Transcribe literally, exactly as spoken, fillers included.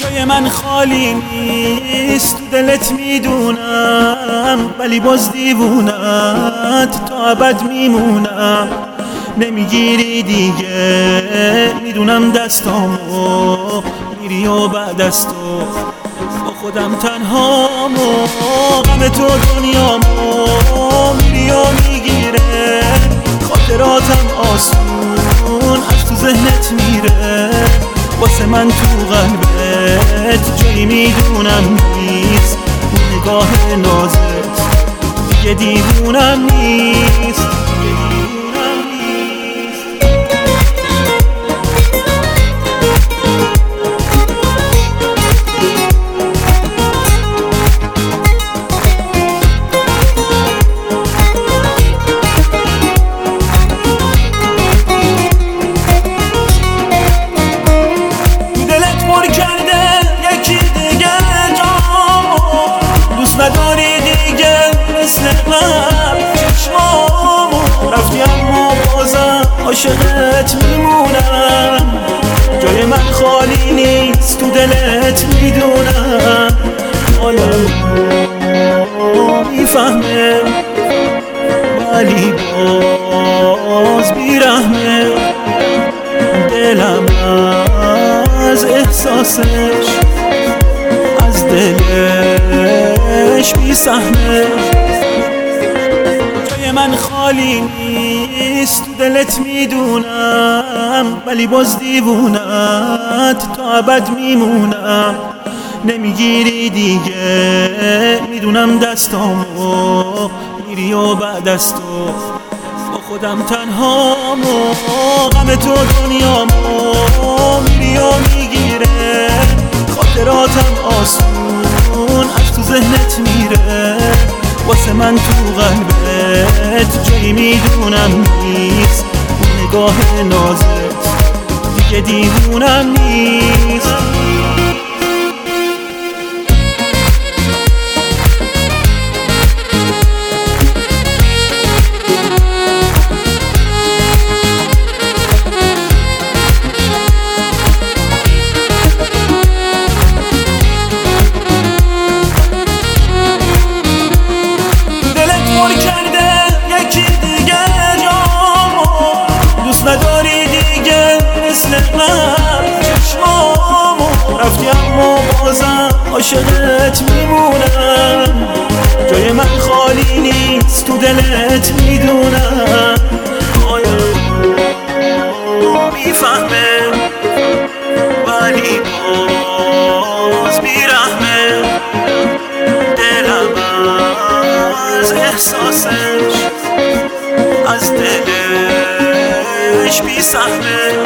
جای من خالی نیست، تو دلت میدونم، ولی باز دیوونت تا ابد میمونم. نمیگیری دیگه، میدونم دستامو میری و بعد از تو با خودم تنهامو. غم تو دنیامو میری و میگیره، خاطراتم آسون از تو ذهنت میره. واسه من تو قلبت جایی میدونم نیست، اون نگاه نازت دیگه دیوونم نیست. نداری دیگه مثل من چشمامو رفتی، اما بازم عاشقت میمونم. جای من خالی نیست، تو دلت میدونم. حالم میفهمه ولی باز بیرحمه، دلم از احساسش از دلش بی‌سهمه. جای من خالی نیست، تو دلت میدونم، ولی باز دیوونت تا ابد میمونم. نمیگیری دیگه، میدونم دستامو میری و بعد از تو با خودم تنهامو. غم تو دنیامو میری و میگیره، خاطراتم آسون از تو ذهنت میره. واسه من تو قلبت جایی میدونم نیست، اون نگاه نازت دیگه دیوونم نیست. نداری دیگه مثل من چشمامو رفتی، اما بازم عاشقت میمونم. جای من خالی نیست، تو دلت میدونم. آیا میفهمه ولی باز بیرحمه، دلم از احساسش از دلش بی‌سهمه.